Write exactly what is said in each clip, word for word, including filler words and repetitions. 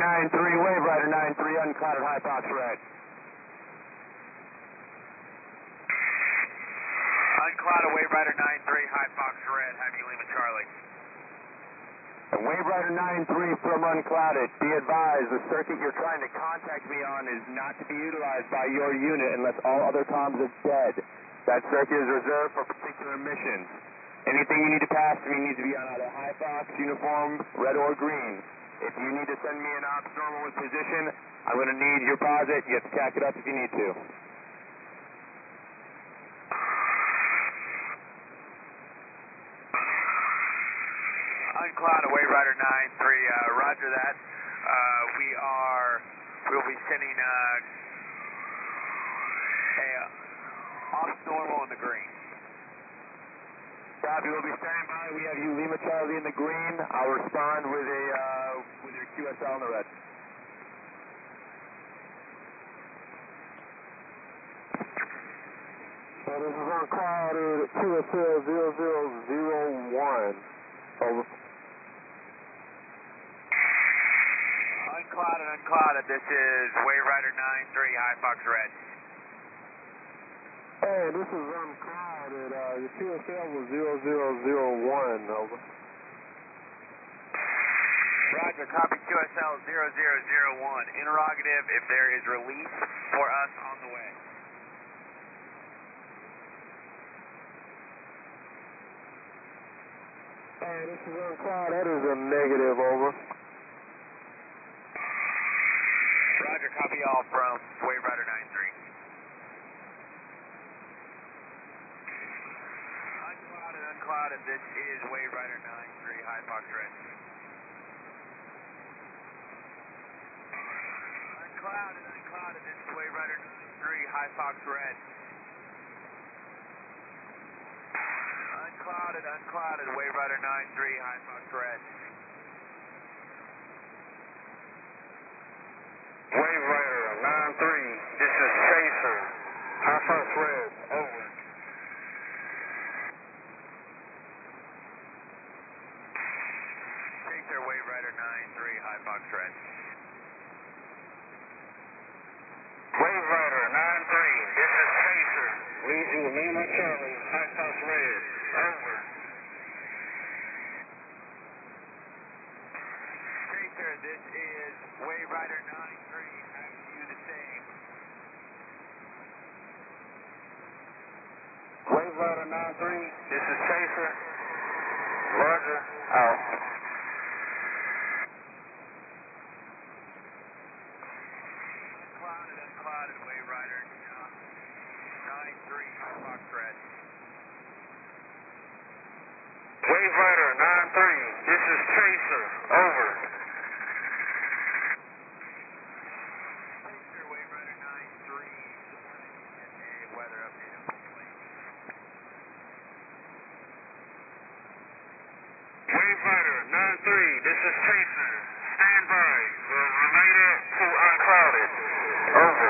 nine three, Wave Rider nine three, unclouded High Fox Red. Unclouded Wave Rider nine three, High Fox Red, have you Lima Charlie. Wave Rider nine three from unclouded, be advised the circuit you're trying to contact me on is not to be utilized by your unit unless all other comms are dead. That circuit is reserved for particular missions. Anything you need to pass to me needs to be on either High Fox, uniform, red or green. If you need to send me an ops normal with position, I'm going to need your posit. You have to tack it up if you need to. Unclouded Wave Rider nine three, uh, roger that. Uh, we are, we'll be sending uh, a uh, off normal in the green. Copy, we'll be standing by. We have you Lima Charlie in the green. I'll respond with a uh, with your Q S L in the red. So this is unclouded Q S L zero zero zero one. Over. Unclouded, unclouded, this is Wave Rider nine three, High Fox Red. Hey, this is unclouded. Uh, your Q S L was zero zero zero one. Over. Roger, copy Q S L zero zero zero one. Interrogative if there is relief for us on the way. Hey, this is unclouded. That is a negative. Over. Roger, copy all from Wave Rider nine three. Unclouded, unclouded, this is Wave Rider nine three, High Fox Red. Unclouded, unclouded, this is Wave Rider nine three, High Fox Red. Unclouded, unclouded, Wave Rider nine three, High Fox Red. Wave Rider nine three, this is Chaser, High Fox Red, over. Chaser, Wave Rider nine three, High Fox Red. Wave Rider nine three, this is Chaser, leads you Lima Charlie, High Fox Red, over. Chaser, this is Wave Rider nine three, have you the same. Wave Rider nine three, this is Chaser, Roger, out. Unclouded, unclouded, Wave Rider nine three, High Fox Red. Wave Rider nine three, this is Chaser, over. Chaser, Wave Rider nine three, a weather update of please. Wave Rider nine three, this is Chaser, stand by, we're related to unclouded, over.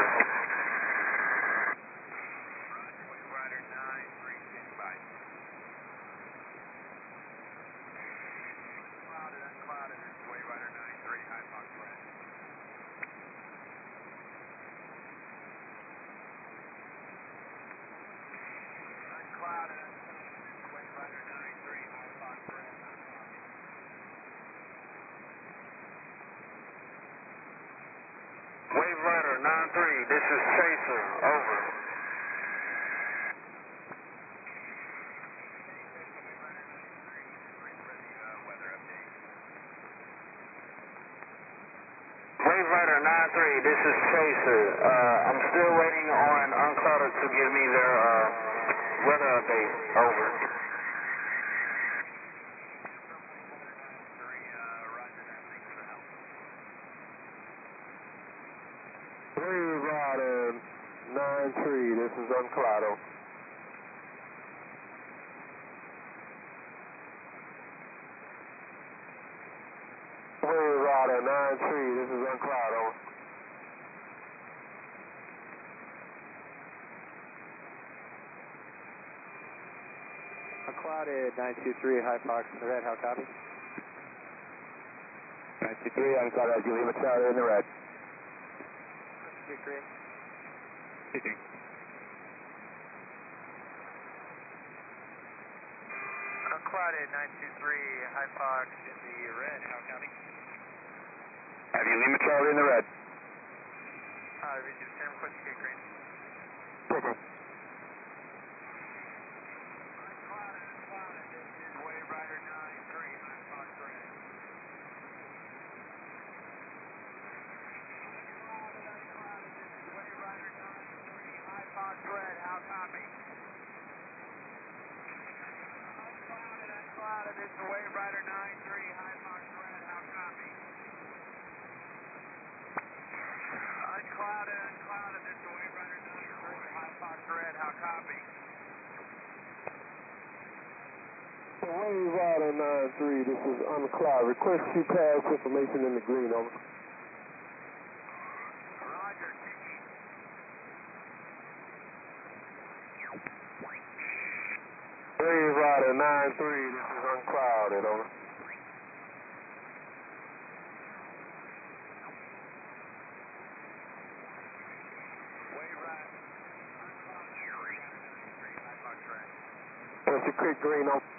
Roger, Wave Rider nine three, stand by. Unclouded, unclouded, this is Wave Rider nine three, High Fox Red. Unclouded, unclouded, Wave Rider nine three, High Fox Red. Wave Rider nine three, this is Chaser, over. Wave Rider nine three, this is Chaser. Uh, I'm still waiting on unclouded to give me their uh, weather update, over. Wave Rider nine three, this is unclouded. Wave Rider nine three, this is unclouded. Unclouded nine two three, High Fox Red, how copy? nine nine two three, unclouded as you Lima Charlie in the red. Get green. Speaking. Unclouded nine two three, High Fox in the red, how copy? Have you Lima Charlie in the red? Uh, receive the same request to get green. Speaking. Unclouded, unclouded, this is Wave Rider nine three, High Fox red. Unclouded, unclouded, this is Wave Rider nine three, High Fox red, how copy? Unclouded, unclouded, this is Wave Rider nine three, High Fox red, how copy? Unclouded, unclouded, this is Wave Rider nine three, High Fox red, how copy? Wave Rider nine three, this is unclouded. Request you pass information in the green, over. Roger, Tiki. Wave Rider nine three, this is unclouded, over. Wave Rider, unclouded, Wave Rider nine three, High Fox red. Press your quick green, over.